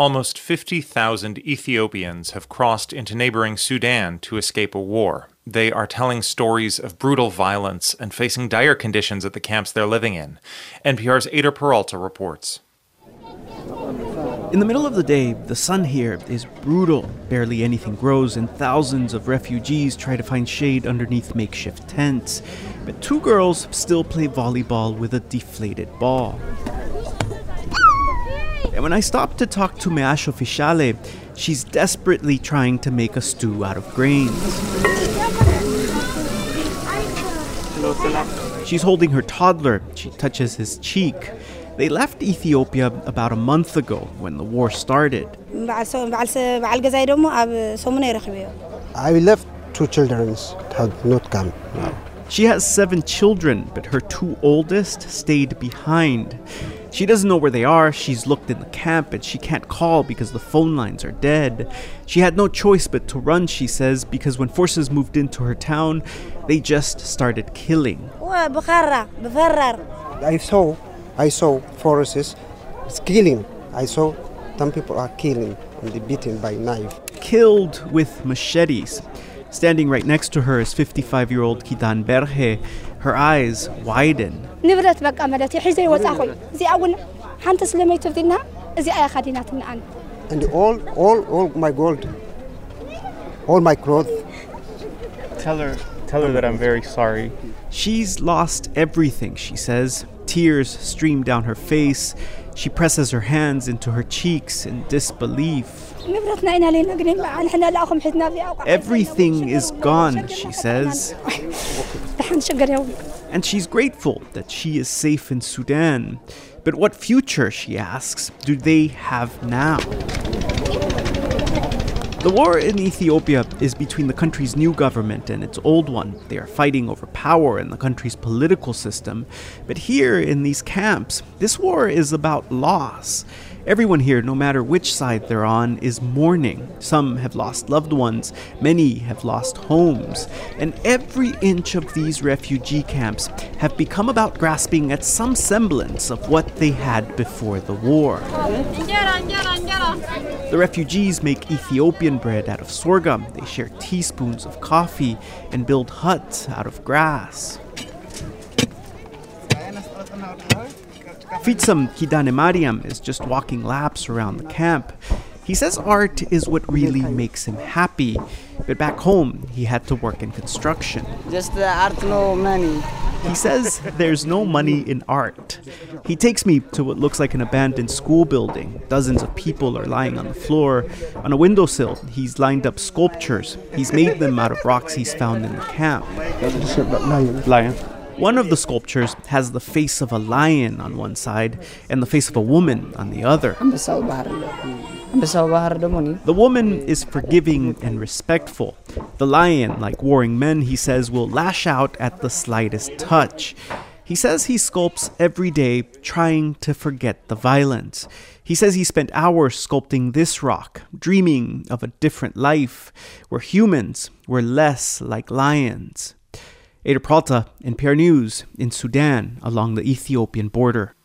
Almost 50,000 Ethiopians have crossed into neighboring Sudan to escape a war. They are telling stories of brutal violence and facing dire conditions at the camps they're living in. NPR's Ada Peralta reports. In the middle of the day, the sun here is brutal. Barely anything grows, and thousands of refugees try to find shade underneath makeshift tents. But two girls still play volleyball with a deflated ball. And when I stopped to talk to Measho Fishale, she's desperately trying to make a stew out of grains. She's holding her toddler. She touches his cheek. They left Ethiopia about a month ago when the war started. I left two children that had not come. She has 7 children, but her 2 oldest stayed behind. She doesn't know where they are. She's looked in the camp and she can't call because the phone lines are dead. She had no choice but to run, she says, because when forces moved into her town, they just started killing. I saw forces killing. I saw some people are killing and beaten by knife. Killed with machetes. Standing right next to her is 55-year-old Kidan Berhe. Her eyes widen. And all my gold, all my clothes. Tell her that I'm very sorry. She's lost everything, she says. Tears stream down her face. She presses her hands into her cheeks in disbelief. Everything is gone, she says. And she's grateful that she is safe in Sudan. But what future, she asks, do they have now? The war in Ethiopia is between the country's new government and its old one. They are fighting over power in the country's political system. But here in these camps, this war is about loss. Everyone here, no matter which side they're on, is mourning. Some have lost loved ones. Many have lost homes. And every inch of these refugee camps have become about grasping at some semblance of what they had before the war. The refugees make Ethiopian bread out of sorghum. They share teaspoons of coffee and build huts out of grass. Fitsam Kidane Mariam is just walking laps around the camp. He says art is what really makes him happy, but back home he had to work in construction. Just the art, no money. He says there's no money in art. He takes me to what looks like an abandoned school building. Dozens of people are lying on the floor. On a windowsill, he's lined up sculptures. He's made them out of rocks he's found in the camp. Lion. One of the sculptures has the face of a lion on one side and the face of a woman on the other. The woman is forgiving and respectful. The lion, like warring men, he says, will lash out at the slightest touch. He says he sculpts every day trying to forget the violence. He says he spent hours sculpting this rock, dreaming of a different life where humans were less like lions. Ada Peralta, NPR News, in Sudan, along the Ethiopian border.